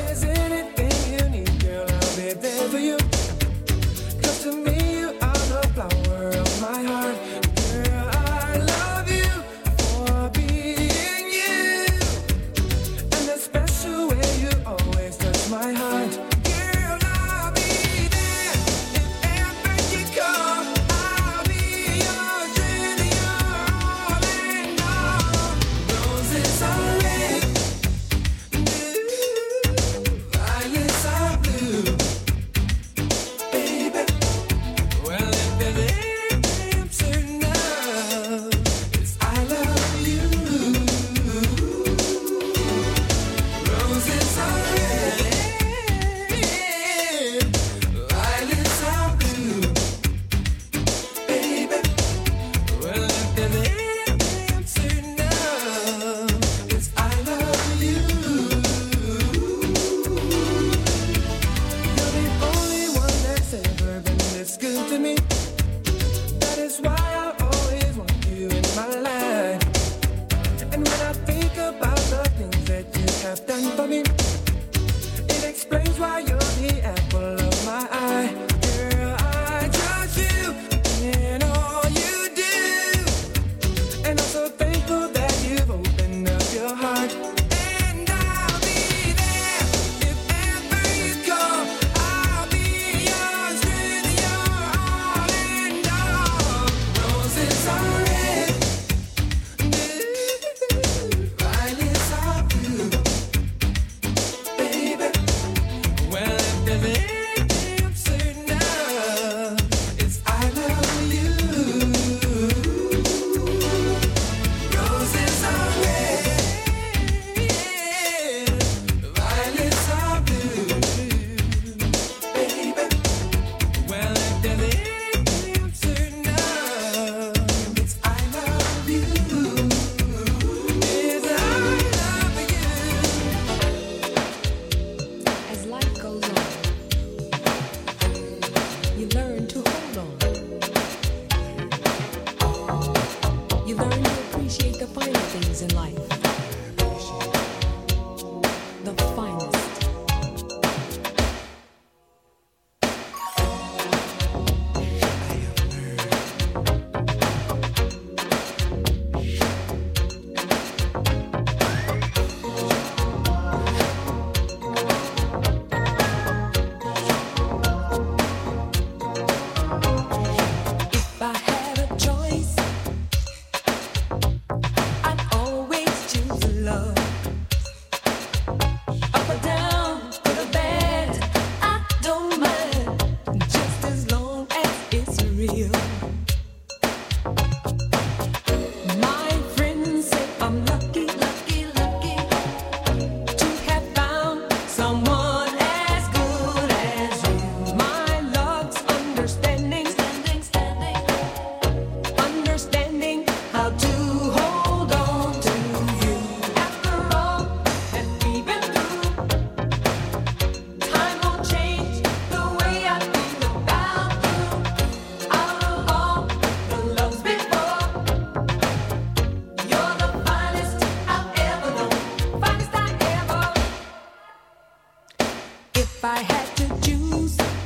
there's anything you need, girl, I'll be there for you. 'Cause to me, you are the flower of my heart. Girl, I love you for being you. And the special way you always touch my heart. Girl, I'll be there if ever you call. I'll be yours, really, you're all and all. Roses are red, violets are blue. Baby, well, if there's anything I'm certain of, it's I love you. Roses are red, violets are blue. Baby, well, if there's anything I'm certain of, it's I love you. You're the only one that's ever been this good to me. That is why I always want you in my life. And when I think about the things that you have done for me, it explains why you're the apple of my eye. Girl, I trust you in all you do. And I'm so thankful that you've opened up your heart. And I'll be there if ever you call. I'll be yours, really, you're all and all. Roses are red, violets are blue. Baby, well, if there's anything I'm certain of, it's I love you. Roses are red, violets are blue. Baby, well, if there's anything I'm certain of, it's I love you. It's I love you. As life goes on, you learn to hold on. You learn to appreciate the finer things in life. The finest. If I had a choice, I'd always choose love. Up or down, good or bad, I don't mind, just as long as it's real. My friends say I'm lucky, lucky, lucky to have found someone as good as you. My love's understanding, understanding how to hold on to you. After all that we've been through, time won't change the way I feel about you. Out of all the loves before, you're the finest I've ever known, finest I ever. If I had to choose